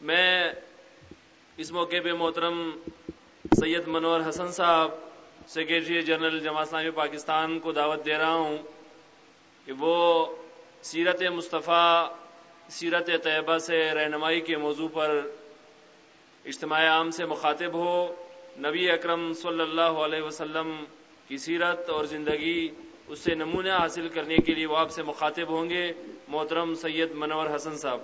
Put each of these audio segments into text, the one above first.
میں اس موقع پہ محترم سید منور حسن صاحب سیکریٹری جنرل جماعت اسلامی پاکستان کو دعوت دے رہا ہوں کہ وہ سیرت مصطفیٰ سیرت طیبہ سے رہنمائی کے موضوع پر اجتماع عام سے مخاطب ہو. نبی اکرم صلی اللہ علیہ وسلم کی سیرت اور زندگی اس سے نمونہ حاصل کرنے کے لیے وہ آپ سے مخاطب ہوں گے. محترم سید منور حسن صاحب.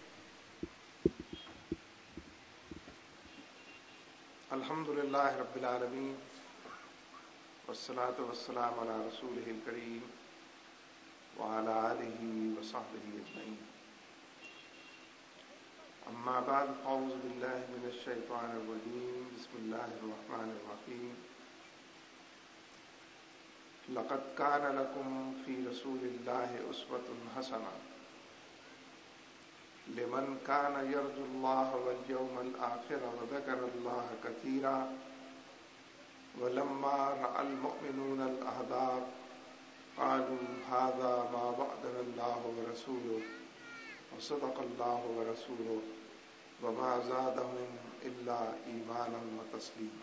الحمدللہ رب العالمین والصلاة والسلام علی رسولہ الکریم وعلی آلہ وصحبہ اجمعین. اما بعد اعوذ باللہ من الشیطان الرجیم. بسم اللہ الرحمن الرحیم. لقد کان لکم فی رسول اللہ اسوۃ حسنہ لمن کان یرجو اللہ والیوم الآخر وذکر اللہ کثیرا ولما رأى المؤمنون الأحزاب قالوا هذا ما وعدنا الله ورسوله وصدق الله ورسوله وما زادهم إلا إيمانا وتسليما.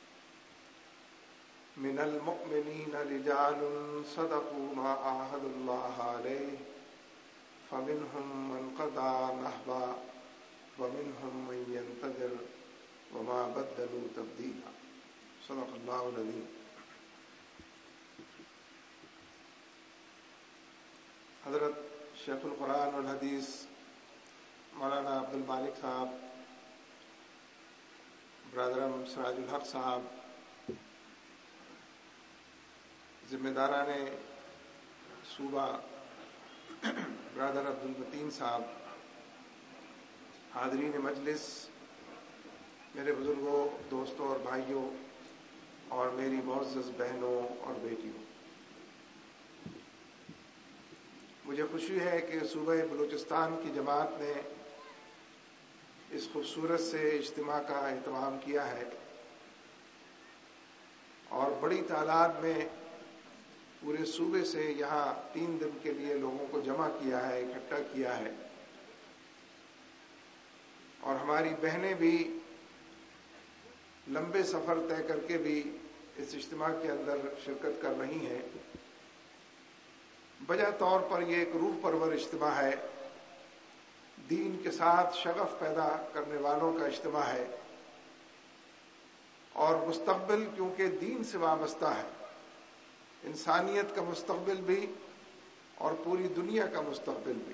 من المؤمنين رجال صدقوا ما عاهدوا الله عليه فمنهم من قضى نحبا ومنهم من ينتظر وما بدلوا تبديلا. صدق اللہ العظیم. حضرت شیخ القرآن والحدیث مولانا عبد المالک صاحب، برادرم سراج الحق صاحب، ذمہ داران صوبہ برادر عبد المتین صاحب، حاضرین مجلس، میرے بزرگوں، دوستوں اور بھائیوں اور میری معزز بہنوں اور بیٹیوں، مجھے خوشی ہے کہ صوبہ بلوچستان کی جماعت نے اس خوبصورت سے اجتماع کا اہتمام کیا ہے اور بڑی تعداد میں پورے صوبے سے یہاں 3 دن کے لیے لوگوں کو جمع کیا ہے، اکٹھا کیا ہے. اور ہماری بہنیں بھی لمبے سفر طے کر کے بھی اس اجتماع کے اندر شرکت کر رہی ہیں. بجا طور پر یہ ایک روح پرور اجتماع ہے، دین کے ساتھ شغف پیدا کرنے والوں کا اجتماع ہے اور مستقبل کیونکہ دین سے وابستہ ہے، انسانیت کا مستقبل بھی اور پوری دنیا کا مستقبل بھی.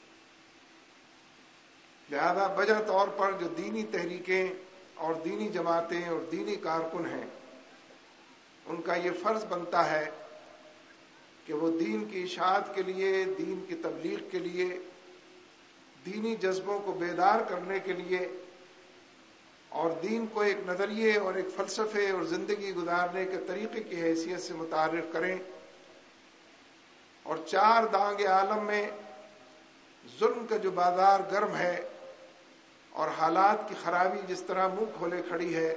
لہذا بجا طور پر جو دینی تحریکیں اور دینی جماعتیں اور دینی کارکن ہیں، ان کا یہ فرض بنتا ہے کہ وہ دین کی اشاعت کے لیے، دین کی تبلیغ کے لیے، دینی جذبوں کو بیدار کرنے کے لیے اور دین کو ایک نظریے اور ایک فلسفے اور زندگی گزارنے کے طریقے کی حیثیت سے متعارف کریں اور 4 دانگ عالم میں ظلم کا جو بازار گرم ہے اور حالات کی خرابی جس طرح منہ کھولے کھڑی ہے،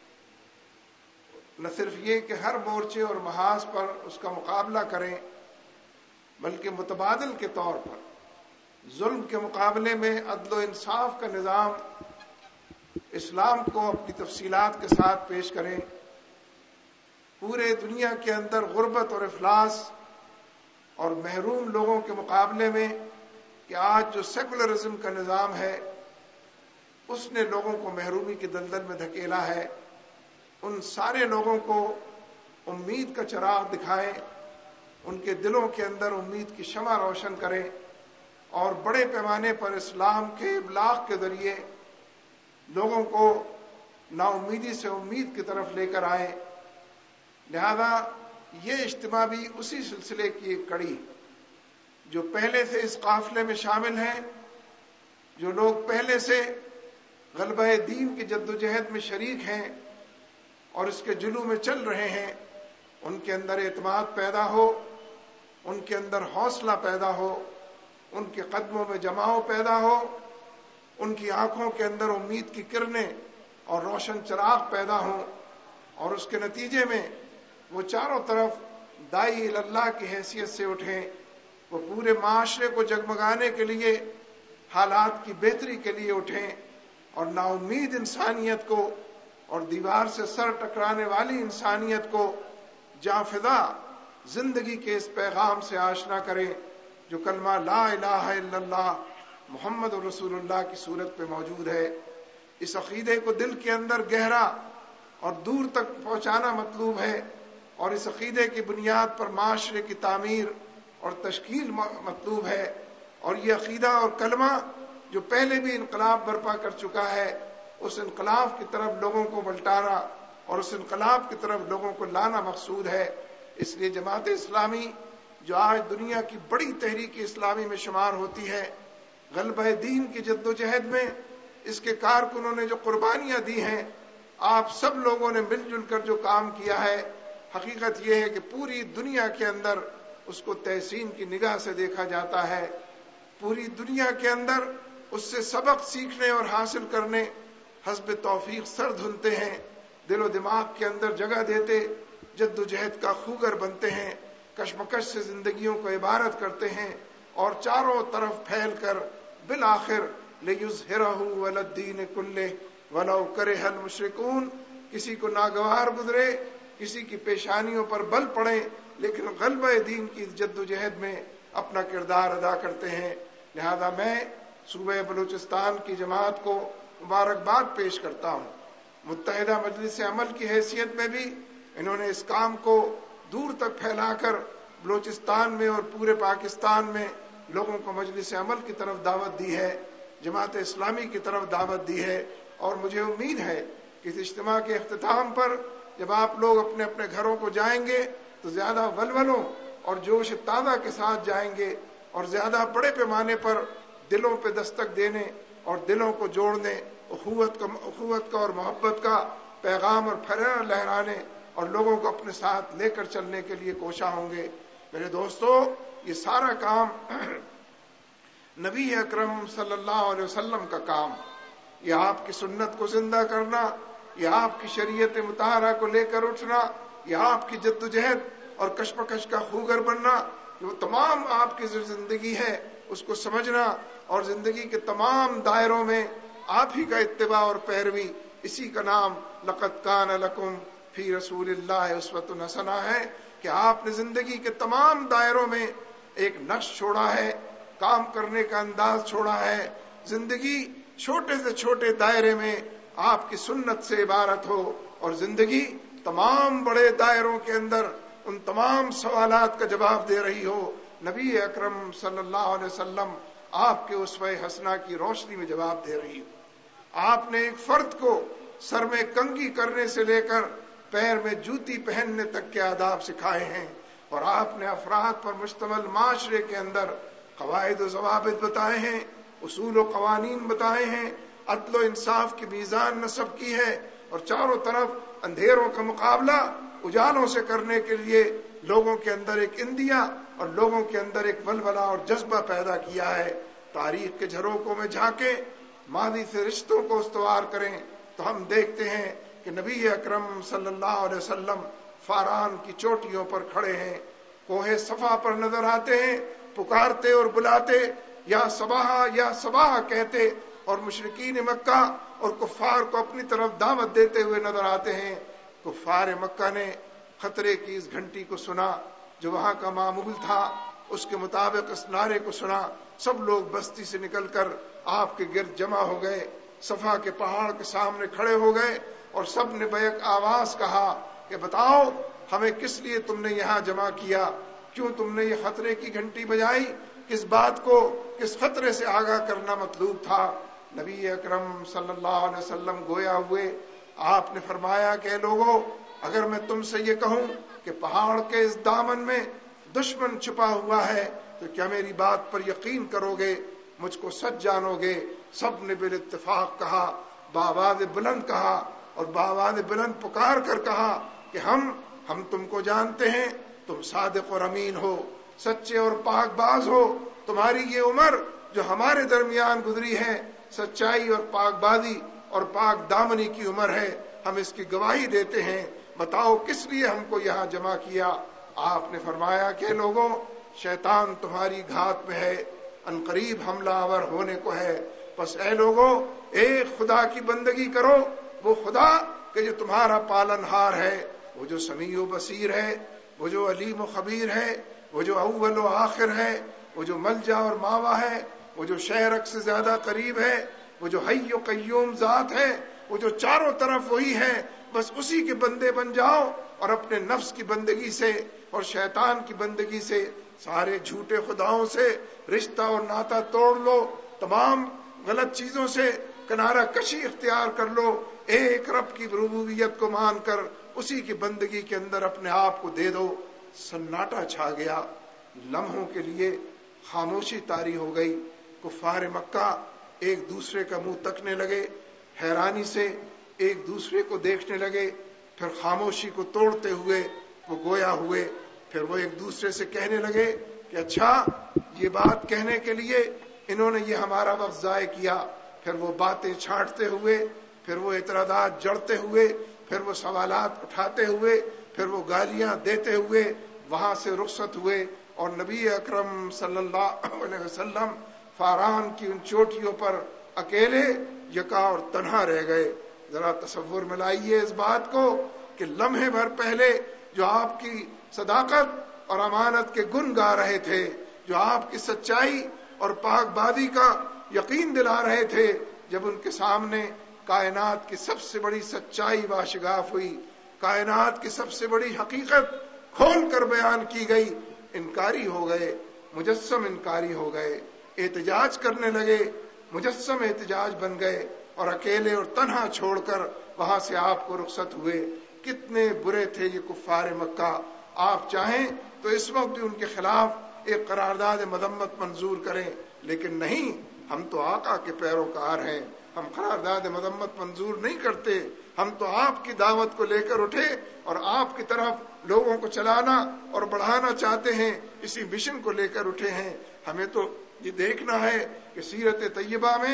نہ صرف یہ کہ ہر مورچے اور محاذ پر اس کا مقابلہ کریں، بلکہ متبادل کے طور پر ظلم کے مقابلے میں عدل و انصاف کا نظام اسلام کو اپنی تفصیلات کے ساتھ پیش کریں. پورے دنیا کے اندر غربت اور افلاس اور محروم لوگوں کے مقابلے میں کہ آج جو سیکولرزم کا نظام ہے اس نے لوگوں کو محرومی کے دلدل میں دھکیلا ہے، ان سارے لوگوں کو امید کا چراغ دکھائیں، ان کے دلوں کے اندر امید کی شمع روشن کریں اور بڑے پیمانے پر اسلام کے ابلاغ کے ذریعے لوگوں کو نا امیدی سے امید کی طرف لے کر آئیں. لہذا یہ اجتماع بھی اسی سلسلے کی ایک کڑی، جو پہلے سے اس قافلے میں شامل ہیں، جو لوگ پہلے سے غلبہ دین کی جدوجہد میں شریک ہیں اور اس کے جلو میں چل رہے ہیں، ان کے اندر اعتماد پیدا ہو، ان کے اندر حوصلہ پیدا ہو، ان کے قدموں میں جماؤ پیدا ہو، ان کی آنکھوں کے اندر امید کی کرنیں اور روشن چراغ پیدا ہوں اور اس کے نتیجے میں وہ چاروں طرف داعی اللہ کی حیثیت سے اٹھیں، وہ پورے معاشرے کو جگمگانے کے لیے، حالات کی بہتری کے لیے اٹھیں اور नाउम्मीद इंसानियत को और दीवार से सर टकराने वाली इंसानियत को जाफिदा जिंदगी के इस पैगाम से आशना करें जो कलमा ला इलाहा इल्लल्लाह मोहम्मद रसूलुल्लाह की सूरत पे मौजूद है। इस अकीदे को दिल के अंदर गहरा और दूर तक पहुंचाना मतलूब है और इस अकीदे की बुनियाद पर माशरे की तामीर और तश्कील मतलूब है। और ये अकीदा और कलमा जो पहले भी इनकलाब बर्पा कर चुका है, उस इनकलाब की तरफ लोगों को पलटाना और उस इनकलाब की तरफ लोगों को लाना मकसूद है। इसलिए जमात इस्लामी जो आज दुनिया की बड़ी तहरीक इस्लामी में शुमार होती है, गलबा दीन की जद्दोजहद में इसके कारकुनों ने जो कुर्बानियां दी हैं, आप सब लोगों ने मिलजुल कर जो काम किया है, हकीकत यह है कि पूरी दुनिया के अंदर उसको तहसीन की निगाह से देखा जाता है। पूरी दुनिया के अंदर उससे सबक सीखने और हासिल करने हस्ब तौफीक सर धुलते हैं, दिलो दिमाग के अंदर जगह देते, जद्दोजहद का खूगर बनते हैं, कशमकश से जिंदगियों को इबारत करते हैं और चारों तरफ फैल कर बिल आखिर लियुज़हिरहु अलद्दीन कुल्लिह वलौ करिहल मुशरिकून, किसी को नागवार गुजरे, किसी की पेशानियों पर बल पड़े, लेकिन गलबा दीन की जद्दोजहद में अपना किरदार अदा करते हैं। लिहाजा मैं सूबे बलूचिस्तान की जमात को मुबारकबाद पेश करता हूँ। मुत्तहिदा मजलिस अमल की हैसियत में भी इन्होंने इस काम को दूर तक फैलाकर बलूचिस्तान में और पूरे पाकिस्तान में लोगों को मजलिस अमल की तरफ दावत दी है, जमात इस्लामी की तरफ दावत दी है। और मुझे उम्मीद है कि इस इज्तिमा के इख्तिताम पर जब आप लोग अपने अपने घरों को जाएंगे तो ज्यादा वलवलों और जोश ताज़ा के साथ जाएंगे और ज्यादा बड़े पैमाने पर दिलों पे दस्तक देने और दिलों को जोड़ने, उखुवत का और मोहब्बत का पैगाम और फरार लहराने और लोगों को अपने साथ लेकर चलने के लिए कोशा होंगे। मेरे दोस्तों, ये सारा काम नबी अकरम सल्लल्लाहु अलैहि वसल्लम का काम, ये आपकी सुन्नत को जिंदा करना, ये आपकी शरीयत मुताहरा को लेकर उठना, ये आपकी जद्दोजहद और कशमकश का खूगर बनना, जो तमाम आपकी जो जिंदगी है उसको समझना और जिंदगी के तमाम दायरों में आप ही का इत्तिबा और पैरवी, इसी का नाम लक़द कान लकुम फी रसूलिल्लाहि उस्वतुन हसना है कि आपने जिंदगी के तमाम दायरों में एक नक्श छोड़ा है, काम करने का अंदाज छोड़ा है। जिंदगी छोटे से छोटे दायरे में आपकी सुन्नत से इबारत हो और जिंदगी तमाम बड़े दायरों के अंदर उन तमाम सवालात का जवाब दे रही हो। नबी अकरम सल्लल्लाहु अलैहि वसल्लम आपके उसवे हसना की रोशनी में जवाब दे रही हो। आपने एक फर्द को सर में कंघी करने से लेकर पैर में जूती पहनने तक के आदाब सिखाए हैं और आपने अफराद पर मुश्तमिल माशरे के अंदर कवायद व ज़वाबित बताए हैं, उसूल व कवानीन बताए हैं, अदल व इंसाफ की मीज़ान नस्ब की है और चारों तरफ अंधेरों का मुकाबला उजालों से करने के लिए लोगों के अंदर एक इंदिया और लोगों के अंदर एक वलवला और जज्बा पैदा किया है। तारीख के झरोकों में झांके, मादी से रिश्तों को उस्तवार करें तो हम देखते हैं कि नबी अकरम सल्लल्लाहु अलैहि वसल्लम फारान की चोटियों पर खड़े हैं, कोहे सफा पर नजर आते हैं, पुकारते और बुलाते या सबाह कहते और मुशरिकीन मक्का और कुफ्फार को अपनी तरफ दावत देते हुए नजर आते हैं। कुफ्फार मक्का ने खतरे की इस घंटी को सुना जो वहां का मामूल था, उसके मुताबिक इस नारे को सुना, सब लोग बस्ती से निकलकर आपके गिर्द जमा हो गए, सफा के पहाड़ के सामने खड़े हो गए और सब ने बैक आवाज कहा कि बताओ हमें किस लिए तुमने यहां जमा किया, क्यों तुमने ये खतरे की घंटी बजाई, किस बात को किस खतरे से आगाह करना मतलूब था। नबी अकरम सल्लल्लाहु अलैहि वसल्लम गोया हुए, आपने फरमाया कि लोगों, अगर मैं तुमसे ये कहूं कि पहाड़ के इस दामन में दुश्मन छुपा हुआ है तो क्या मेरी बात पर यकीन करोगे, मुझको सच जानोगे। सब ने बिल इत्तेफाक कहा, बावाज़ बुलंद कहा और बावाज़ बुलंद पुकार कर कहा कि हम तुमको जानते हैं, तुम सादिक और अमीन हो, सच्चे और पाकबाज हो, तुम्हारी ये उम्र जो हमारे दरमियान गुजरी है सच्चाई और पाकबाजी और पाक दामनी की उम्र है, हम इसकी गवाही देते हैं, बताओ किस लिए हमको यहाँ जमा किया। आपने फरमाया कि लोगों, शैतान तुम्हारी घात में है, अनकरीब हमलावर होने को है, बस ऐ लोगों ایک خدا کی بندگی کرو، وہ خدا کہ جو تمہارا پالن ہار ہے، وہ جو سمیع و بصیر ہے، وہ جو علیم و خبیر ہے، وہ جو اول و آخر ہے، وہ جو ملجا اور ماوا ہے، وہ جو شہرک سے زیادہ قریب ہے، وہ جو حی و قیوم ذات ہے، وہ جو چاروں طرف وہی ہے. بس اسی کے بندے بن جاؤ اور اپنے نفس کی بندگی سے اور شیطان کی بندگی سے، سارے جھوٹے خداؤں سے رشتہ اور ناتا توڑ لو، تمام غلط چیزوں سے کنارہ کشی اختیار کر لو، ایک رب کی ربوبیت کو مان کر اسی کی بندگی کے اندر اپنے آپ کو دے دو. سناٹا چھا گیا، لمحوں کے لیے خاموشی طاری ہو گئی. کفار مکہ ایک دوسرے کا منہ تکنے لگے، حیرانی سے ایک دوسرے کو دیکھنے لگے، پھر خاموشی کو توڑتے ہوئے وہ گویا ہوئے. پھر وہ ایک دوسرے سے کہنے لگے کہ اچھا یہ بات کہنے کے لیے انہوں نے یہ ہمارا وقت ضائع کیا. پھر وہ باتیں چھانٹتے ہوئے، پھر وہ اعتراضات جڑتے ہوئے، پھر وہ سوالات اٹھاتے ہوئے، پھر وہ گالیاں دیتے ہوئے وہاں سے رخصت ہوئے. اور نبی اکرم صلی اللہ علیہ وسلم فاران کی ان چوٹیوں پر اکیلے یکا اور تنہا رہ گئے. ذرا تصور میں لائیے اس بات کو کہ لمحے بھر پہلے جو آپ کی صداقت اور امانت کے گن گا رہے تھے، جو آپ کی سچائی اور پاک بازی کا یقین دلا رہے تھے، جب ان کے سامنے کائنات کی سب سے بڑی سچائی واشگاف ہوئی، کائنات کی سب سے بڑی حقیقت کھول کر بیان کی گئی، انکاری ہو گئے، مجسم انکاری ہو گئے، احتجاج کرنے لگے، مجسم احتجاج بن گئے اور اکیلے اور تنہا چھوڑ کر وہاں سے آپ کو رخصت ہوئے. کتنے برے تھے یہ کفار مکہ. آپ چاہیں تو اس وقت بھی ان کے خلاف ایک قرارداد مذمت منظور کریں، لیکن نہیں، ہم تو آقا کے پیروکار ہیں، ہم قرارداد مذمت منظور نہیں کرتے. ہم تو آپ کی دعوت کو لے کر اٹھے اور آپ کی طرف لوگوں کو چلانا اور بڑھانا چاہتے ہیں، اسی مشن کو لے کر اٹھے ہیں. ہمیں تو یہ دیکھنا ہے کہ سیرت طیبہ میں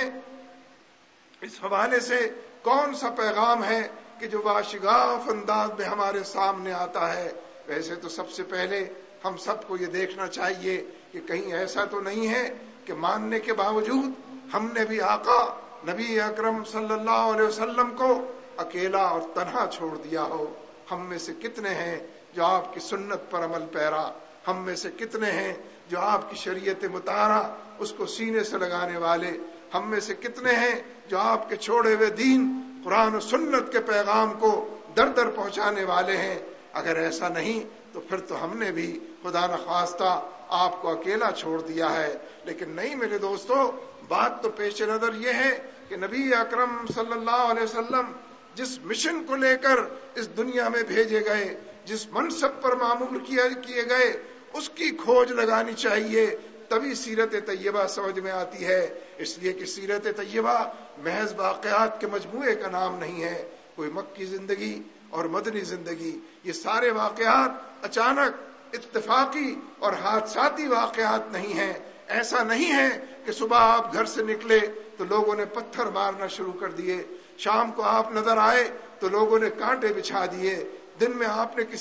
اس حوالے سے کون سا پیغام ہے کہ جو واشگاف انداز میں ہمارے سامنے آتا ہے. ویسے تو سب سے پہلے ہم سب کو یہ دیکھنا چاہیے کہ کہیں ایسا تو نہیں ہے کہ ماننے کے باوجود ہم نے بھی آقا نبی اکرم صلی اللہ علیہ وسلم کو اکیلا اور تنہا چھوڑ دیا ہو. ہم میں سے کتنے ہیں جو آپ کی سنت پر عمل پیرا، ہم میں سے کتنے ہیں جو آپ کی شریعت مطہرہ اس کو سینے سے لگانے والے، ہم میں سے کتنے ہیں جو آپ کے چھوڑے ہوئے دین قرآن و سنت کے پیغام کو در در پہنچانے والے ہیں. اگر ایسا نہیں تو پھر تو ہم نے بھی خدا نخواستہ آپ کو اکیلا چھوڑ دیا ہے. لیکن نہیں میرے دوستو، بات تو پیش نظر یہ ہے کہ نبی اکرم صلی اللہ علیہ وسلم جس مشن کو لے کر اس دنیا میں بھیجے گئے، جس منصب پر معمول کیے گئے، اس کی کھوج لگانی چاہیے، تبھی سیرت طیبہ سمجھ میں آتی ہے. اس لیے کہ سیرت طیبہ محض واقعات کے مجموعے کا نام نہیں ہے، کوئی مکی زندگی اور مدنی زندگی، یہ سارے واقعات اچانک اتفاقی اور حادثاتی واقعات نہیں ہیں. ایسا نہیں ہے کہ صبح آپ گھر سے نکلے تو لوگوں نے پتھر مارنا شروع کر دیے، شام کو آپ نظر آئے تو لوگوں نے کانٹے بچھا دیے، دن میں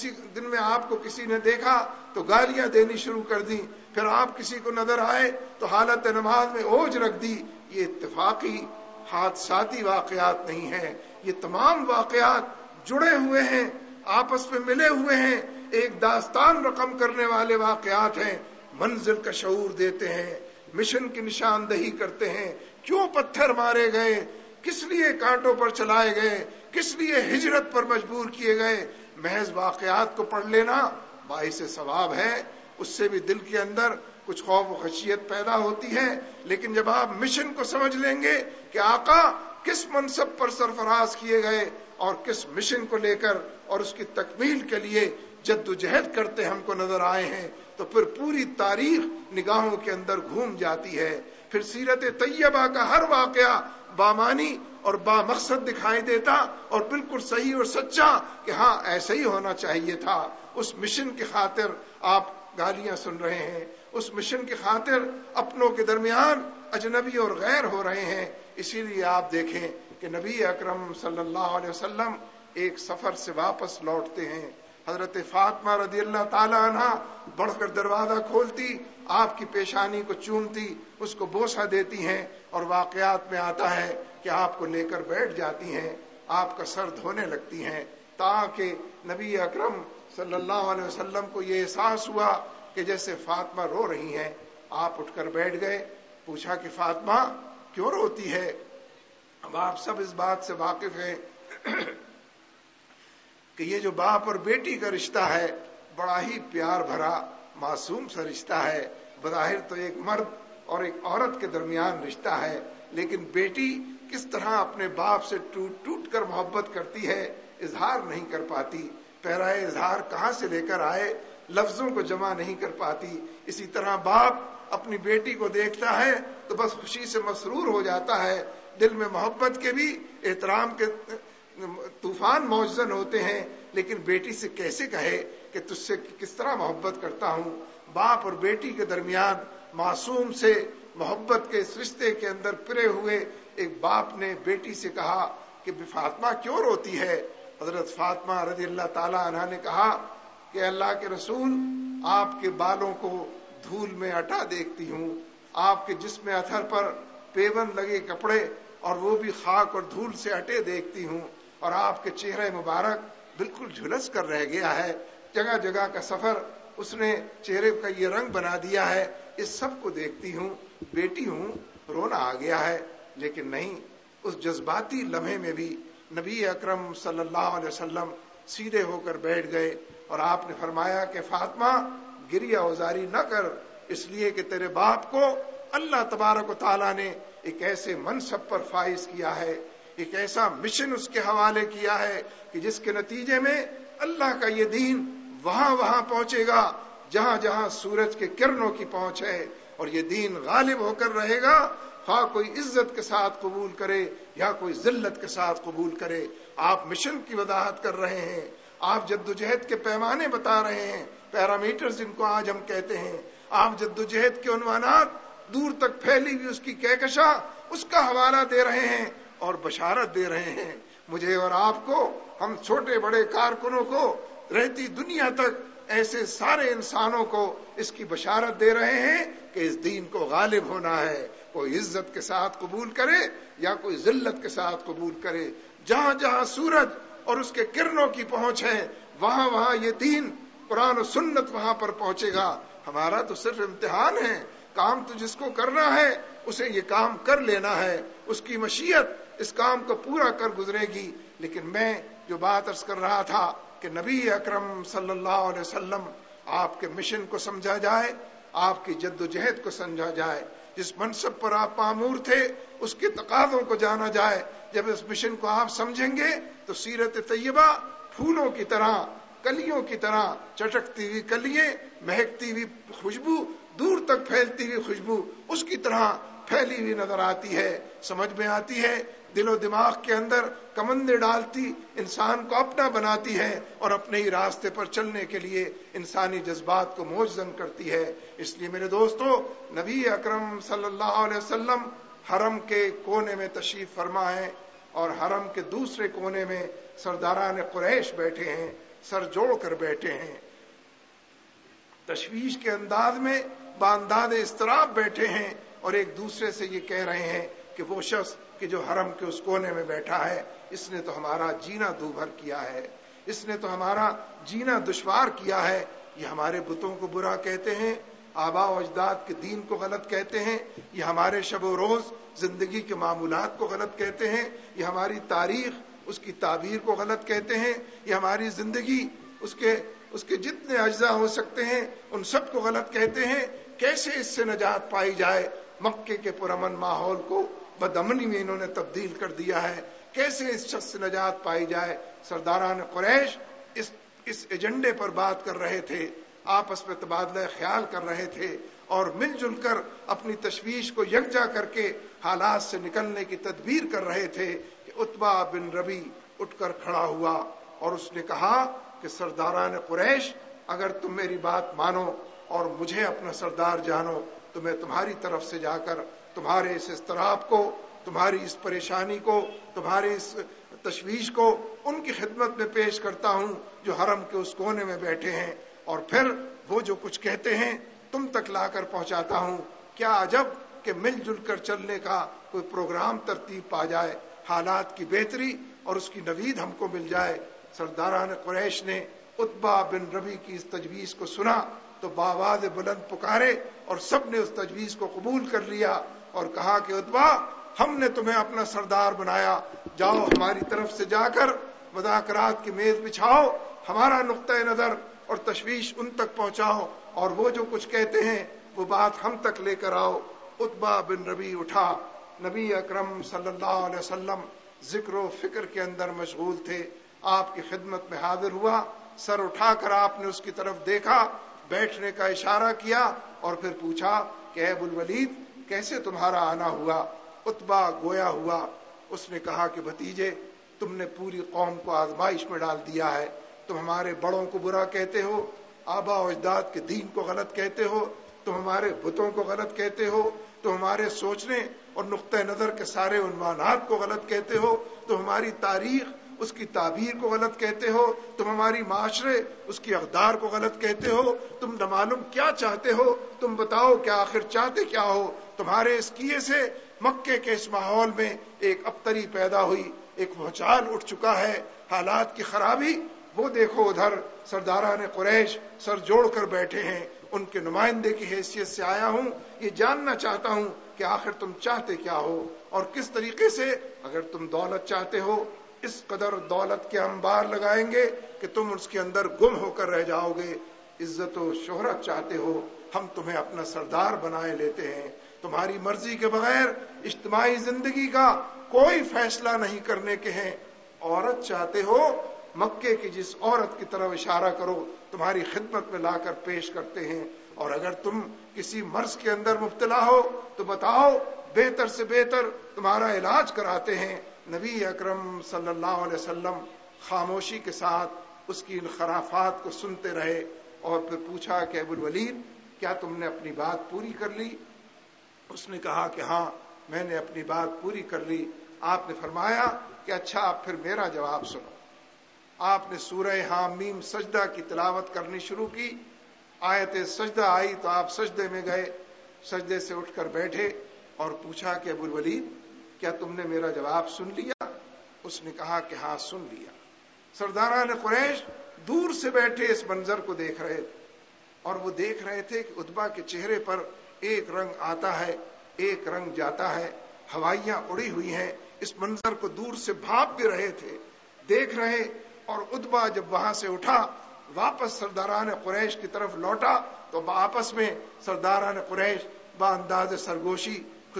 آپ کو کسی نے دیکھا تو گالیاں دینی شروع کر دی، پھر آپ کسی کو نظر آئے تو حالت نماز میں اوج رکھ دی. یہ اتفاقی حادثاتی واقعات نہیں ہیں، یہ تمام واقعات جڑے ہوئے ہیں، آپس میں ملے ہوئے ہیں، ایک داستان رقم کرنے والے واقعات ہیں. منزل کا شعور دیتے ہیں، مشن کی نشاندہی کرتے ہیں. کیوں پتھر مارے گئے، کس لیے کانٹوں پر چلائے گئے، کس لیے ہجرت پر مجبور کیے گئے، محض واقعات کو پڑھ لینا باعث ثواب ہے. اس سے بھی دل کے اندر کچھ خوف و خشیت پیدا ہوتی ہے. لیکن جب آپ مشن کو سمجھ لیں گے کہ آقا کس منصب پر سرفراز کیے گئے اور کس مشن کو لے کر اور اس کی تکمیل کے لیے جد و جہد کرتے ہم کو نظر آئے ہیں، تو پھر پوری تاریخ نگاہوں کے اندر گھوم جاتی ہے. پھر سیرت طیبہ کا ہر واقعہ بامانی اور با مقصد دکھائی دیتا اور بالکل صحیح اور سچا کہ ہاں ایسا ہی ہونا چاہیے تھا. اس مشن کی خاطر آپ گالیاں سن رہے ہیں، اس مشن کی خاطر اپنوں کے درمیان اجنبی اور غیر ہو رہے ہیں. اسی لیے آپ دیکھیں کہ نبی اکرم صلی اللہ علیہ وسلم ایک سفر سے واپس لوٹتے ہیں، حضرت فاطمہ رضی اللہ تعالی عنہ بڑھ کر دروازہ کھولتی، آپ کی پیشانی کو چومتی، اس کو بوسہ دیتی ہیں، اور واقعات میں آتا ہے کہ آپ کو لے کر بیٹھ جاتی ہیں، آپ کا سر دھونے لگتی ہیں، تاکہ نبی اکرم صلی اللہ علیہ وسلم کو یہ احساس ہوا کہ جیسے فاطمہ رو رہی ہیں۔ آپ اٹھ کر بیٹھ گئے، پوچھا کہ فاطمہ کیوں روتی ہے؟ اب آپ سب اس بات سے واقف ہیں کہ یہ جو باپ اور بیٹی کا رشتہ ہے بڑا ہی پیار بھرا معصوم سا رشتہ ہے۔ بظاہر تو ایک مرد اور ایک عورت کے درمیان رشتہ ہے، لیکن بیٹی کس طرح اپنے باپ سے ٹوٹ ٹوٹ کر محبت کرتی ہے، اظہار نہیں کر پاتی، پیرائے اظہار کہاں سے لے کر آئے، لفظوں کو جمع نہیں کر پاتی۔ اسی طرح باپ اپنی بیٹی کو دیکھتا ہے تو بس خوشی سے مسرور ہو جاتا ہے، دل میں محبت کے بھی احترام کے طوفان موجزن ہوتے ہیں، لیکن بیٹی سے کیسے کہے کہ تجھ سے کس طرح محبت کرتا ہوں۔ باپ اور بیٹی کے درمیان معصوم سے محبت کے اس رشتے کے اندر پرے ہوئے ایک باپ نے بیٹی سے کہا کہ فاطمہ کیوں روتی ہے؟ حضرت فاطمہ رضی اللہ تعالی عنہا نے کہا کہ اللہ کے رسول، آپ کے بالوں کو دھول میں اٹا دیکھتی ہوں، آپ کے جسم اطہر پر پیون لگے کپڑے اور وہ بھی خاک اور دھول سے اٹے دیکھتی ہوں، اور آپ کے چہرے مبارک بالکل جھلس کر رہ گیا ہے، جگہ جگہ کا سفر اس نے چہرے کا یہ رنگ بنا دیا ہے، اس سب کو دیکھتی ہوں، بیٹی ہوں، رونا آ گیا ہے۔ لیکن نہیں، اس جذباتی لمحے میں بھی نبی اکرم صلی اللہ علیہ وسلم سیدھے ہو کر بیٹھ گئے، اور آپ نے فرمایا کہ فاطمہ گریہ اوزاری نہ کر، اس لیے کہ تیرے باپ کو اللہ تبارک و تعالیٰ نے ایک ایسے منصب پر فائز کیا ہے، ایک ایسا مشن اس کے حوالے کیا ہے کہ جس کے نتیجے میں اللہ کا یہ دین وہاں وہاں پہنچے گا جہاں جہاں سورج کے کرنوں کی پہنچ ہے، اور یہ دین غالب ہو کر رہے گا، خواہ کوئی عزت کے ساتھ قبول کرے یا کوئی ذلت کے ساتھ قبول کرے۔ آپ مشن کی وضاحت کر رہے ہیں، آپ جدوجہد کے پیمانے بتا رہے ہیں، پیرامیٹرز جن کو آج ہم کہتے ہیں، آپ جدوجہد کے عنوانات، دور تک پھیلی ہوئی اس کی کہکشاں، اس کا حوالہ دے رہے ہیں اور بشارت دے رہے ہیں۔ مجھے اور آپ کو، ہم چھوٹے بڑے کارکنوں کو، رہتی دنیا تک ایسے سارے انسانوں کو اس کی بشارت دے رہے ہیں کہ اس دین کو غالب ہونا ہے، کوئی عزت کے ساتھ قبول کرے یا کوئی ذلت کے ساتھ قبول کرے، جہاں جہاں سورج اور اس کے کرنوں کی پہنچ ہے وہاں وہاں یہ دین، قرآن و سنت وہاں پر پہنچے گا۔ ہمارا تو صرف امتحان ہے، کام تو جس کو کرنا ہے اسے یہ کام کر لینا ہے، اس کی مشیت اس کام کو پورا کر گزرے گی۔ لیکن میں جو بات عرض کر رہا تھا کہ نبی اکرم صلی اللہ علیہ وسلم، آپ کے مشن کو سمجھا جائے، آپ کی جد و جہد کو سمجھا جائے، جس منصب پر آپ مامور تھے اس کے تقاضوں کو جانا جائے۔ جب اس مشن کو آپ سمجھیں گے تو سیرت طیبہ پھولوں کی طرح، کلیوں کی طرح، چٹکتی ہوئی کلیے، مہکتی ہوئی خوشبو، دور تک پھیلتی ہوئی خوشبو اس کی طرح پھیلی ہوئی نظر آتی ہے، سمجھ میں آتی ہے، دل و دماغ کے اندر کمندے ڈالتی، انسان کو اپنا بناتی ہے، اور اپنے ہی راستے پر چلنے کے لیے انسانی جذبات کو موجزن کرتی ہے۔ اس لیے میرے دوستو، نبی اکرم صلی اللہ علیہ وسلم حرم کے کونے میں تشریف فرما ہے، اور حرم کے دوسرے کونے میں سرداران قریش بیٹھے ہیں، سر جوڑ کر بیٹھے ہیں، تشویش کے انداز میں بانداز اضطراب بیٹھے ہیں، اور ایک دوسرے سے یہ کہہ رہے ہیں کہ وہ شخص کہ جو حرم کے اس کونے میں بیٹھا ہے، اس نے تو ہمارا جینا دوبھر کیا ہے، اس نے تو ہمارا جینا دشوار کیا ہے۔ یہ ہمارے بتوں کو برا کہتے ہیں، آباء و اجداد کے دین کو غلط کہتے ہیں، یہ ہمارے شب و روز زندگی کے معمولات کو غلط کہتے ہیں، یہ ہماری تاریخ، اس کی تعبیر کو غلط کہتے ہیں، یہ ہماری زندگی، اس کے جتنے اجزاء ہو سکتے ہیں ان سب کو غلط کہتے ہیں۔ کیسے اس سے نجات پائی جائے؟ مکے کے پرامن ماحول کو بدامنی میں انہوں نے تبدیل کر دیا ہے، کیسے اس شخص سے نجات پائی جائے؟ سرداران قریش اس ایجنڈے پر بات کر رہے تھے، آپس میں تبادلہ خیال کر رہے تھے، اور مل جل کر اپنی تشویش کو یکجا کر کے حالات سے نکلنے کی تدبیر کر رہے تھے کہ عتبہ بن ربی اٹھ کر کھڑا ہوا، اور اس نے کہا کہ سرداران قریش، اگر تم میری بات مانو اور مجھے اپنا سردار جانو تو میں تمہاری طرف سے جا کر تمہارے اس اضطراب کو تمہاری اس پریشانی کو، تمہاری اس تشویش کو ان کی خدمت میں پیش کرتا ہوں جو حرم کے اس کونے میں بیٹھے ہیں، اور پھر وہ جو کچھ کہتے ہیں تم تک لا کر پہنچاتا ہوں۔ کیا عجب کہ مل جل کر چلنے کا کوئی پروگرام ترتیب پا جائے، حالات کی بہتری اور اس کی نوید ہم کو مل جائے۔ سرداران قریش نے عتبہ بن ربی کی اس تجویز کو سنا تو بآواز بلند پکارے، اور سب نے اس تجویز کو قبول کر لیا اور کہا کہ عتبہ، ہم نے تمہیں اپنا سردار بنایا، جاؤ ہماری طرف سے جا کر مذاکرات کی میز بچھاؤ، ہمارا نقطۂ نظر اور تشویش ان تک پہنچاؤ، اور وہ جو کچھ کہتے ہیں وہ بات ہم تک لے کر آؤ۔ عتبہ بن ربی اٹھا، نبی اکرم صلی اللہ علیہ وسلم ذکر و فکر کے اندر مشغول تھے، آپ کی خدمت میں حاضر ہوا، سر اٹھا کر آپ نے اس کی طرف دیکھا، بیٹھنے کا اشارہ کیا، اور پھر پوچھا کہ اے ابو الولید، کیسے تمہارا آنا ہوا؟ عتبہ گویا ہوا، اس نے کہا کہ بھتیجے، تم نے پوری قوم کو آزمائش میں ڈال دیا ہے، تم ہمارے بڑوں کو برا کہتے ہو، آبا و اجداد کے دین کو غلط کہتے ہو، تم ہمارے بتوں کو غلط کہتے ہو، تو ہمارے سوچنے اور نقطۂ نظر کے سارے عنوانات کو غلط کہتے ہو، تو ہماری تاریخ اس کی تعبیر کو غلط کہتے ہو، تم ہماری معاشرے اس کی اقدار کو غلط کہتے ہو، تم نہ معلوم کیا چاہتے ہو، تم بتاؤ کیا آخر چاہتے کیا ہو؟ تمہارے اس کیے سے مکے کے اس ماحول میں ایک ابتری پیدا ہوئی، ایک بھوچال اٹھ چکا ہے، حالات کی خرابی۔ وہ دیکھو ادھر سرداران قریش سر جوڑ کر بیٹھے ہیں، ان کے نمائندے کی حیثیت سے آیا ہوں، یہ جاننا چاہتا ہوں کہ آخر تم چاہتے کیا ہو اور کس طریقے سے۔ اگر تم دولت چاہتے ہو، اس قدر دولت کے انبار لگائیں گے کہ تم اس کے اندر گم ہو کر رہ جاؤ گے۔ عزت و شہرت چاہتے ہو، ہم تمہیں اپنا سردار بنائے لیتے ہیں، تمہاری مرضی کے بغیر اجتماعی زندگی کا کوئی فیصلہ نہیں کرنے کے ہیں۔ عورت چاہتے ہو، مکے کی جس عورت کی طرف اشارہ کرو تمہاری خدمت میں لا کر پیش کرتے ہیں، اور اگر تم کسی مرض کے اندر مبتلا ہو تو بتاؤ، بہتر سے بہتر تمہارا علاج کراتے ہیں۔ نبی اکرم صلی اللہ علیہ وسلم خاموشی کے ساتھ اس کی ان خرافات کو سنتے رہے، اور پھر پوچھا کہ ابو الولید، کیا تم نے اپنی بات پوری کر لی؟ اس نے کہا کہ ہاں، میں نے اپنی بات پوری کر لی۔ آپ نے فرمایا کہ اچھا، آپ پھر میرا جواب سنو۔ آپ نے سورہ حامیم سجدہ کی تلاوت کرنی شروع کی، آیت سجدہ آئی تو آپ سجدے میں گئے، سجدے سے اٹھ کر بیٹھے اور پوچھا کہ ابو الولید، کیا تم نے میرا جواب سن لیا؟ اس نے کہا کہ ہاں، سن لیا۔ سرداران قریش دور سے بیٹھے اس منظر کو دیکھ رہے تھے، اور وہ دیکھ رہے تھے کہ عتبہ کے چہرے پر ایک رنگ آتا ہے، ایک رنگ جاتا ہے، ہوائیاں اڑی ہوئی ہیں۔ اس منظر کو دور سے بھاپ بھی رہے تھے، دیکھ رہے۔ اور عتبہ جب وہاں سے اٹھا، واپس سرداران قریش کی طرف لوٹا، تو آپس میں سرداران قریش با انداز سرگوشی،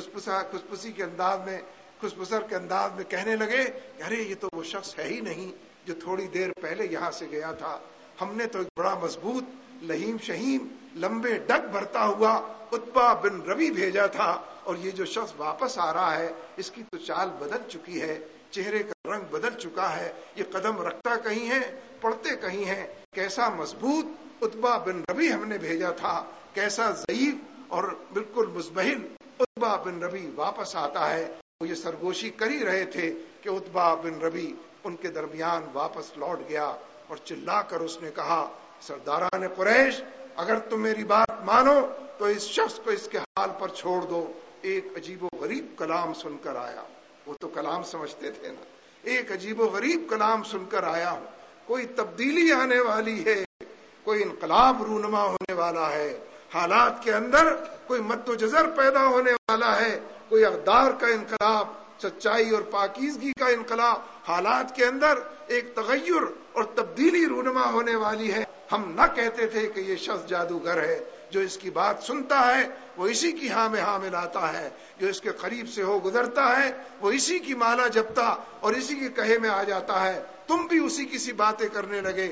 خسپسی کے انداز میں، خسپسر کے انداز میں کہنے لگے کہ ارے، یہ تو وہ شخص ہے ہی نہیں جو تھوڑی دیر پہلے یہاں سے گیا تھا۔ ہم نے تو ایک بڑا مضبوط، لہیم شہیم، لمبے ڈگ بھرتا ہوا عتبہ بن ربی بھیجا تھا، اور یہ جو شخص واپس آ رہا ہے، اس کی تو چال بدل چکی ہے، چہرے کا رنگ بدل چکا ہے، یہ قدم رکھتا کہیں ہے، پڑتے کہیں ہے۔ کیسا مضبوط عتبہ بن ربی ہم نے بھیجا تھا، کیسا ضعیف اور بالکل مزمحل عتبہ بن ربی واپس آتا ہے۔ وہ یہ سرگوشی کر ہی رہے تھے کہ عتبہ بن ربی ان کے درمیان واپس لوٹ گیا، اور چلا کر اس نے کہا، سرداران قریش، اگر تم میری بات مانو تو اس شخص کو اس کے حال پر چھوڑ دو۔ ایک عجیب و غریب کلام سن کر آیا، وہ تو کلام سمجھتے تھے نا، ایک عجیب و غریب کلام سن کر آیا ہوں، کوئی تبدیلی آنے والی ہے، کوئی انقلاب رونما ہونے والا ہے، حالات کے اندر کوئی مد و جزر پیدا ہونے والا ہے، کوئی اقدار کا انقلاب، سچائی اور پاکیزگی کا انقلاب، حالات کے اندر ایک تغیر اور تبدیلی رونما ہونے والی ہے۔ ہم نہ کہتے تھے کہ یہ شخص جادوگر ہے، جو اس کی بات سنتا ہے وہ اسی کی ہاں میں ہاں ملاتا ہے، جو اس کے قریب سے ہو گزرتا ہے وہ اسی کی مالا جپتا اور اسی کے کہے میں آ جاتا ہے، تم بھی اسی کی سی باتیں کرنے لگے۔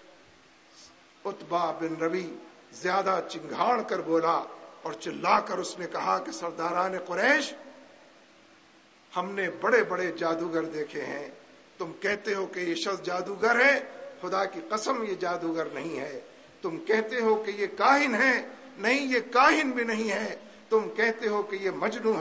عتبہ بن ربی زیادہ چنگھاڑ کر بولا اور چلا کر اس نے کہا کہ سرداران قریش، ہم نے بڑے بڑے جادوگر دیکھے ہیں، تم کہتے ہو کہ یہ شخص جادوگر ہے، خدا کی قسم یہ جادوگر نہیں ہے۔ تم کہتے ہو کہ یہ کاہن ہے، نہیں، یہ کاہن بھی نہیں ہے۔ تم کہتے ہو کہ یہ مجنوں ہے،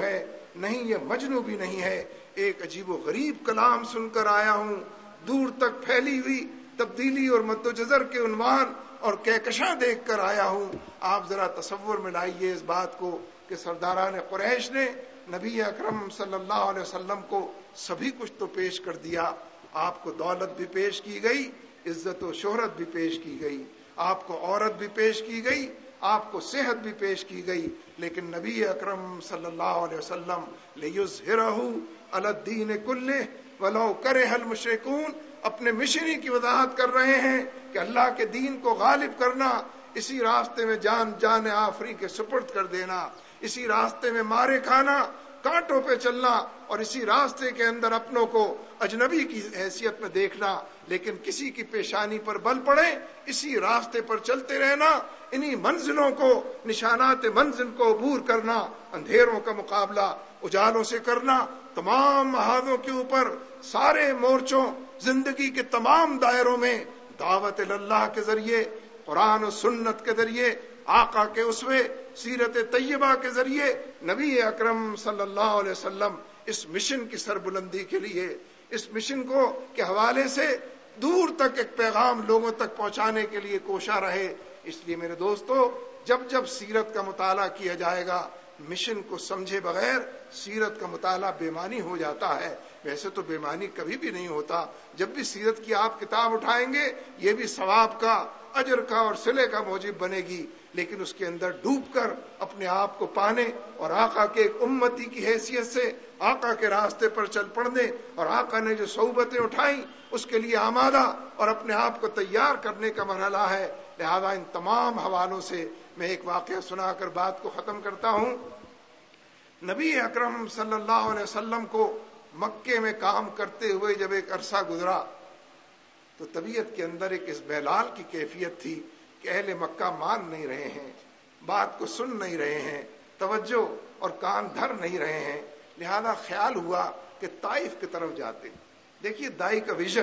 نہیں یہ مجنو بھی نہیں ہے، ایک عجیب و غریب کلام سن کر آیا ہوں، دور تک پھیلی ہوئی تبدیلی اور مد و جزر کے عنوان اور کہکشاں دیکھ کر آیا ہوں۔ آپ ذرا تصور میں لائیے اس بات کو کہ سرداران قریش نے نبی اکرم صلی اللہ علیہ وسلم کو سبھی کچھ تو پیش کر دیا، آپ کو دولت بھی پیش کی گئی، عزت و شہرت بھی پیش کی گئی، آپ کو عورت بھی پیش کی گئی، آپ کو صحت بھی پیش کی گئی، لیکن نبی اکرم صلی اللہ علیہ وسلم لِیُظْہِرَهُ عَلَى الدِّینِ کُلِّهِ وَلَوْ کَرِہَ الْمُشْرِکُونَ اپنے مشن کی وضاحت کر رہے ہیں کہ اللہ کے دین کو غالب کرنا، اسی راستے میں جان آفری کے سپرد کر دینا، اسی راستے میں مارے کھانا، کانٹوں پہ چلنا، اور اسی راستے کے اندر اپنوں کو اجنبی کی حیثیت میں دیکھنا، لیکن کسی کی پیشانی پر بل پڑے اسی راستے پر چلتے رہنا، انہی منزلوں کو، نشانات منزل کو عبور کرنا، اندھیروں کا مقابلہ اجالوں سے کرنا، تمام محاذوں کے اوپر، سارے مورچوں، زندگی کے تمام دائروں میں دعوت اللہ کے ذریعے، قرآن و سنت کے ذریعے، آقا کے اسوے سیرت طیبہ کے ذریعے نبی اکرم صلی اللہ علیہ وسلم اس مشن کی سربلندی کے لیے، اس مشن کو کے حوالے سے دور تک ایک پیغام لوگوں تک پہنچانے کے لیے کوشاں رہے۔ اس لیے میرے دوستو، جب سیرت کا مطالعہ کیا جائے گا، مشن کو سمجھے بغیر سیرت کا مطالعہ بے معنی ہو جاتا ہے۔ ویسے تو بے معنی کبھی بھی نہیں ہوتا، جب بھی سیرت کی آپ کتاب اٹھائیں گے یہ بھی ثواب کا، اجر کا اور صلے کا موجب بنے گی، لیکن اس کے اندر ڈوب کر اپنے آپ کو پانے اور آقا کے ایک امتی کی حیثیت سے آقا کے راستے پر چل پڑنے، اور آقا نے جو صحبتیں اٹھائیں اس کے لیے آمادہ اور اپنے آپ کو تیار کرنے کا مرحلہ ہے۔ لہذا ان تمام حوالوں سے میں ایک واقعہ سنا کر بات کو ختم کرتا ہوں۔ نبی اکرم صلی اللہ علیہ وسلم کو مکے میں کام کرتے ہوئے جب ایک عرصہ گزرا تو طبیعت کے اندر ایک اسبحلال کی کیفیت تھی کہ اہل مکہ مان نہیں رہے ہیں، بات کو سن نہیں رہے ہیں، توجہ اور کان دھر نہیں رہے ہیں، لہذا خیال ہوا کہ طائف کی طرف جاتے۔ دیکھیے دائی کا ویژن،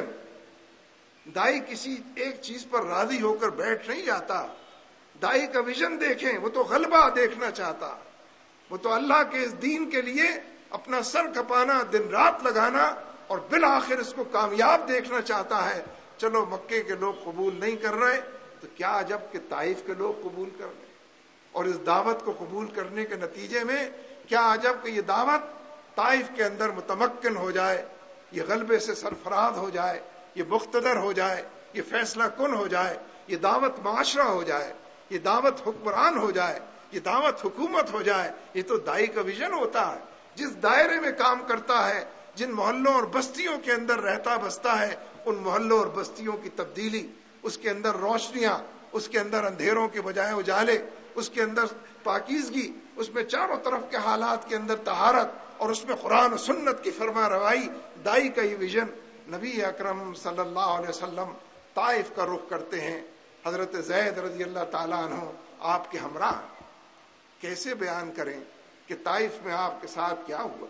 دائی کسی ایک چیز پر راضی ہو کر بیٹھ نہیں جاتا، دائی کا ویژن دیکھیں، وہ تو غلبہ دیکھنا چاہتا، وہ تو اللہ کے اس دین کے لیے اپنا سر کھپانا، دن رات لگانا اور بالآخر اس کو کامیاب دیکھنا چاہتا ہے۔ چلو مکے کے لوگ قبول نہیں کر رہے تو کیا عجب کہ طائف کے لوگ قبول کر لیں، اور اس دعوت کو قبول کرنے کے نتیجے میں کیا عجب کہ یہ دعوت طائف کے اندر متمکن ہو جائے، یہ غلبے سے سرفراز ہو جائے، یہ مقتدر ہو جائے، یہ فیصلہ کن ہو جائے، یہ دعوت معاشرہ ہو جائے، یہ دعوت حکمران ہو جائے، یہ دعوت حکومت ہو جائے۔ یہ تو دائی کا ویژن ہوتا ہے، جس دائرے میں کام کرتا ہے، جن محلوں اور بستیوں کے اندر رہتا بستا ہے، ان محلوں اور بستیوں کی تبدیلی، اس کے اندر روشنیاں، اس کے اندر اندھیروں کے بجائے اجالے، اس کے اندر پاکیزگی، اس میں چاروں طرف کے حالات کے اندر طہارت، اور اس میں قرآن و سنت کی فرما روائی، دائی کا یہ ویژن۔ نبی اکرم صلی اللہ علیہ وسلم طائف کا رخ کرتے ہیں، حضرت زید رضی اللہ تعالیٰ عنہ آپ کے ہمراہ۔ کیسے بیان کریں کہ طائف میں آپ کے ساتھ کیا ہوا؟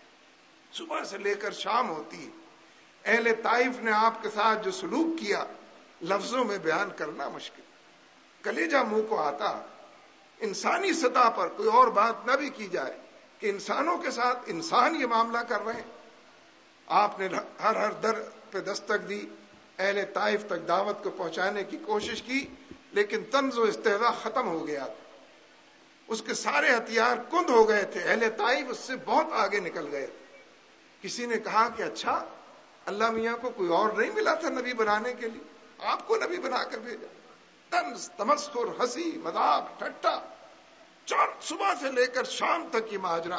صبح سے لے کر شام ہوتی ہے، اہل طائف نے آپ کے ساتھ جو سلوک کیا لفظوں میں بیان کرنا مشکل، کلیجہ منہ کو آتا۔ انسانی سطح پر کوئی اور بات نہ بھی کی جائے کہ انسانوں کے ساتھ انسان یہ معاملہ کر رہے ہیں۔ آپ نے ہر در پہ دستک دی، اہل طائف تک دعوت کو پہنچانے کی کوشش کی، لیکن طنز و استہزاء ختم ہو گیا تھا، اس کے سارے ہتھیار کند ہو گئے تھے، اہل طائف اس سے بہت آگے نکل گئے تھے۔ کسی نے کہا کہ اچھا اللہ میاں کو کوئی اور نہیں ملا تھا نبی بنانے کے لیے، آپ کو نبی بنا کر بھیجا؟ طنز، تمسخر، ہنسی، مذاق، ٹھٹا، صبح سے لے کر شام تک یہ ماجرا۔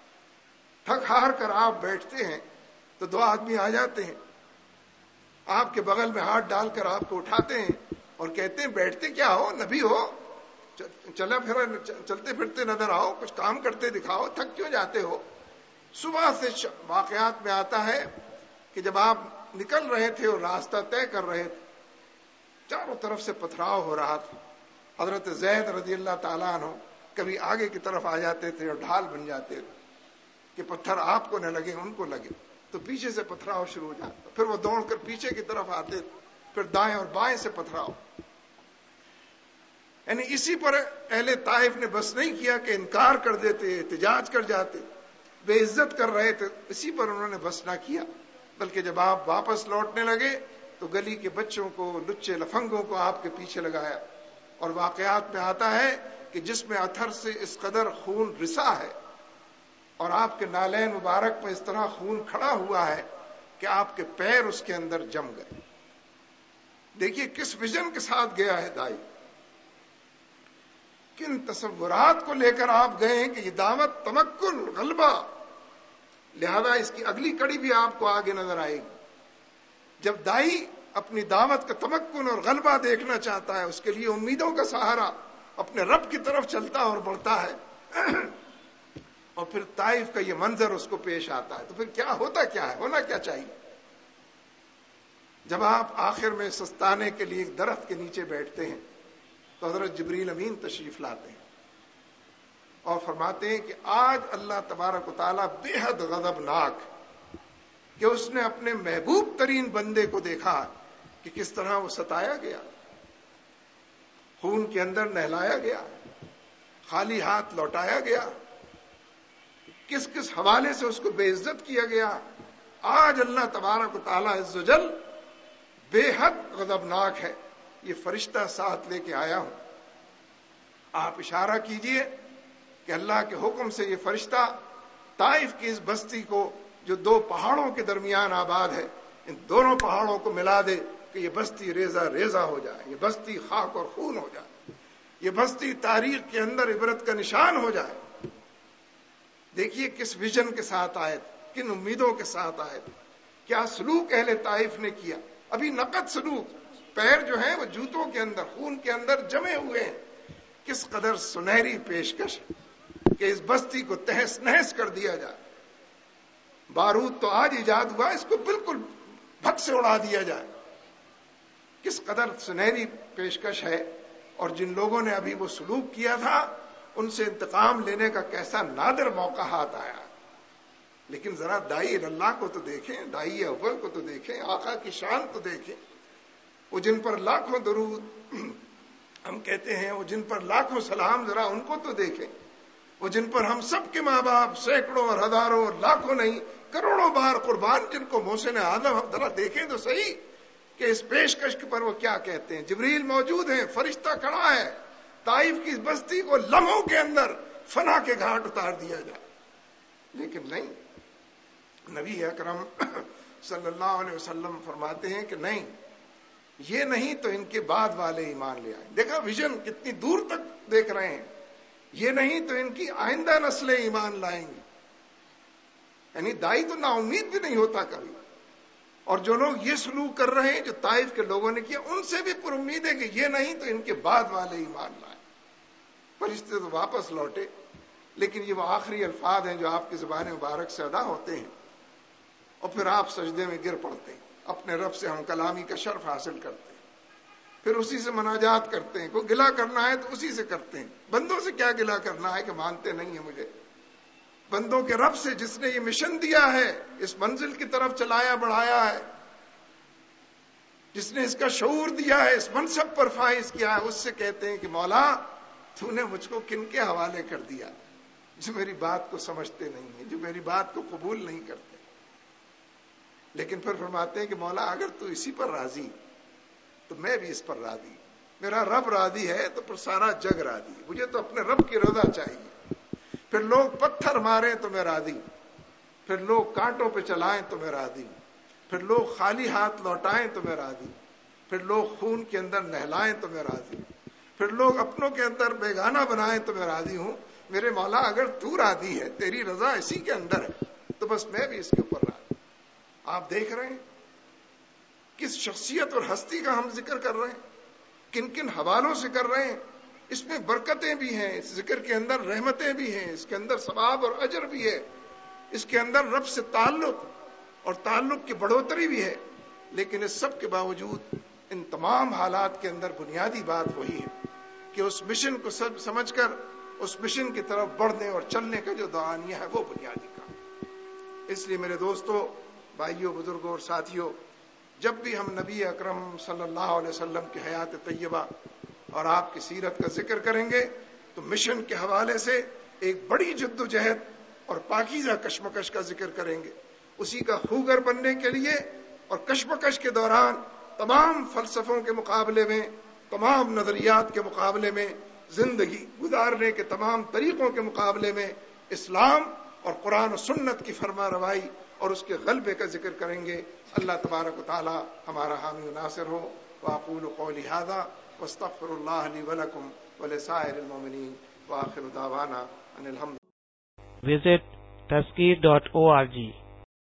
تھک ہار کر آپ بیٹھتے ہیں تو دو آدمی آ جاتے ہیں، آپ کے بغل میں ہاتھ ڈال کر آپ کو اٹھاتے ہیں اور کہتے ہیں بیٹھتے کیا ہو، نبی ہو، چلتے پھرتے نظر آؤ، کچھ کام کرتے دکھاؤ، تھک کیوں جاتے ہو؟ صبح سے واقعات میں آتا ہے کہ جب آپ نکل رہے تھے اور راستہ طے کر رہے تھے، چاروں طرف سے پتھراؤ ہو رہا تھا۔ حضرت زید رضی اللہ تعالیٰ عنہ کبھی آگے کی طرف آ جاتے تھے اور ڈھال بن جاتے تھے کہ پتھر آپ کو نہ لگے ان کو لگے، تو پیچھے سے پتھراؤ شروع ہو جاتا، پھر وہ دوڑ کر پیچھے کی طرف آتے، پھر دائیں اور بائیں سے پتھراؤ۔ یعنی اسی پر اہل طائف نے بس نہیں کیا کہ انکار کر دیتے، احتجاج کر جاتے، بے عزت کر رہے تھے، اسی پر انہوں نے بس نہ کیا، بلکہ جب آپ واپس لوٹنے لگے تو گلی کے بچوں کو، لچے لفنگوں کو آپ کے پیچھے لگایا. اور واقعات میں آتا ہے کہ جس میں اتھر سے اس قدر خون رسا ہے اور آپ کے نالین مبارک میں اس طرح خون کھڑا ہوا ہے کہ آپ کے پیر اس کے اندر جم گئے. دیکھیے کس ویژن کے ساتھ گیا ہے دائی، کن تصورات کو لے کر آپ گئے ہیں کہ یہ دعوت تمکن غلبہ. لہذا اس کی اگلی کڑی بھی آپ کو آگے نظر آئے گی. جب دائی اپنی دعوت کا تمکن اور غلبہ دیکھنا چاہتا ہے، اس کے لیے امیدوں کا سہارا اپنے رب کی طرف چلتا اور بڑھتا ہے، اور پھر طائف کا یہ منظر اس کو پیش آتا ہے، تو پھر کیا ہوتا، کیا ہے، ہونا کیا چاہیے؟ جب آپ آخر میں سستانے کے لیے ایک درخت کے نیچے بیٹھتے ہیں تو حضرت جبریل امین تشریف لاتے ہیں اور فرماتے ہیں کہ آج اللہ تبارک و تعالیٰ بے حد غضبناک کہ اس نے اپنے محبوب ترین بندے کو دیکھا کہ کس طرح وہ ستایا گیا، خون کے اندر نہلایا گیا، خالی ہاتھ لوٹایا گیا، کس کس حوالے سے اس کو بے عزت کیا گیا. آج اللہ تبارک و تعالیٰ عز و جل بے حد غضبناک ہے. یہ فرشتہ ساتھ لے کے آیا ہوں. آپ اشارہ کیجئے کہ اللہ کے حکم سے یہ فرشتہ طائف کی اس بستی کو جو دو پہاڑوں کے درمیان آباد ہے، ان دونوں پہاڑوں کو ملا دے کہ یہ بستی ریزہ ریزہ ہو جائے، یہ بستی خاک اور خون ہو جائے، یہ بستی تاریخ کے اندر عبرت کا نشان ہو جائے. دیکھیے کس ویژن کے ساتھ آئے تھے، کن امیدوں کے ساتھ آئے تھے، کیا سلوک اہل طائف نے کیا. ابھی نقد سلوک، پیر جو ہیں وہ جوتوں کے اندر خون کے اندر جمے ہوئے ہیں. کس قدر سنہری پیشکش کہ اس بستی کو تہس نہس کر دیا جائے. بارود تو آج ایجاد ہوا، اس کو بالکل بھت سے اڑا دیا جائے. کس قدر سنہری پیشکش ہے. اور جن لوگوں نے ابھی وہ سلوک کیا تھا ان سے انتقام لینے کا کیسا نادر موقع ہاتھ آیا. لیکن ذرا دائی اللہ کو تو دیکھیں، دائی اول کو تو دیکھیں، آقا کی شان تو دیکھیں. وہ جن پر لاکھوں درود ہم کہتے ہیں، وہ جن پر لاکھوں سلام، ذرا ان کو تو دیکھیں. وہ جن پر ہم سب کے ماں باپ سینکڑوں اور ہزاروں اور لاکھوں نہیں کروڑوں بار قربان، جن کو محسن آدم، ہم ذرا دیکھیں تو صحیح کہ اس پیشکش پر وہ کیا کہتے ہیں. جبریل موجود ہیں، فرشتہ کھڑا ہے، طائف کی بستی کو لمحوں کے اندر فنا کے گھاٹ اتار دیا جائے. لیکن نہیں، نبی اکرم صلی اللہ علیہ وسلم فرماتے ہیں کہ نہیں، یہ نہیں تو ان کے بعد والے ایمان لے آئیں. دیکھا ویژن کتنی دور تک دیکھ رہے ہیں. یہ نہیں تو ان کی آئندہ نسلیں ایمان لائیں گی. یعنی دائی تو نا امید بھی نہیں ہوتا کبھی. اور جو لوگ یہ سلوک کر رہے ہیں جو طائف کے لوگوں نے کیا، ان سے بھی پر امید ہے کہ یہ نہیں تو ان کے بعد والے ایمان لائیں. فرشتے تو واپس لوٹے، لیکن یہ وہ آخری الفاظ ہیں جو آپ کی زبان مبارک سے ادا ہوتے ہیں، اور پھر آپ سجدے میں گر پڑتے ہیں، اپنے رب سے ہم کلامی کا شرف حاصل کرتے ہیں، پھر اسی سے مناجات کرتے ہیں. کوئی گلہ کرنا ہے تو اسی سے کرتے ہیں. بندوں سے کیا گلہ کرنا ہے کہ مانتے نہیں ہیں مجھے. بندوں کے رب سے جس نے یہ مشن دیا ہے، اس منزل کی طرف چلایا بڑھایا ہے، جس نے اس کا شعور دیا ہے، اس منصب پر فائز کیا ہے، اس سے کہتے ہیں کہ مولا تو نے مجھ کو کن کے حوالے کر دیا جو میری بات کو سمجھتے نہیں ہیں، جو میری بات کو قبول نہیں کرتے. لیکن پھر فرماتے ہیں کہ مولا اگر تو اسی پر راضی تو میں بھی اس پر راضی. میرا رب راضی ہے تو پھر سارا جگ راضی. مجھے تو اپنے رب کی رضا چاہیے. پھر لوگ پتھر ماریں تو میں راضی، پھر لوگ کانٹوں پہ چلائیں تو میں راضی، پھر لوگ خالی ہاتھ لوٹائیں تو میں راضی، پھر لوگ خون کے اندر نہلائیں تو میں راضی، پھر لوگ اپنوں کے اندر بیگانہ بنائیں تو میں راضی ہوں. میرے مولا اگر تو راضی ہے، تیری رضا اسی کے اندر ہے، تو بس میں بھی اس کے اوپر راضی. آپ دیکھ رہے ہیں کس شخصیت اور ہستی کا ہم ذکر کر رہے ہیں، کن کن حوالوں سے کر رہے ہیں. اس میں برکتیں بھی ہیں، اس ذکر کے اندر رحمتیں بھی ہیں، اس کے اندر ثواب اور اجر بھی ہے، اس کے اندر رب سے تعلق اور تعلق کی بڑھوتری بھی ہے. لیکن اس سب کے باوجود ان تمام حالات کے اندر بنیادی بات وہی ہے کہ اس مشن کو سب سمجھ کر اس مشن کی طرف بڑھنے اور چلنے کا جو دعانیہ ہے وہ بنیادی کام. اس لیے میرے دوستو، بھائیوں، بزرگوں اور ساتھیوں، جب بھی ہم نبی اکرم صلی اللہ علیہ وسلم کی حیات طیبہ اور آپ کی سیرت کا ذکر کریں گے تو مشن کے حوالے سے ایک بڑی جد و جہد اور پاکیزہ کشمکش کا ذکر کریں گے. اسی کا خوگر بننے کے لیے اور کشمکش کے دوران تمام فلسفوں کے مقابلے میں، تمام نظریات کے مقابلے میں، زندگی گزارنے کے تمام طریقوں کے مقابلے میں اسلام اور قرآن و سنت کی فرما روائی اور اس کے غلبے کا ذکر کریں گے. اللہ تبارک و تعالی ہمارا حامی و ناصر ہو. واقول قولی ھذا واستغفر اللہ لی ولکم ولسائر المؤمنین وآخر دعوانا ان الحمد. Visit Taskir.org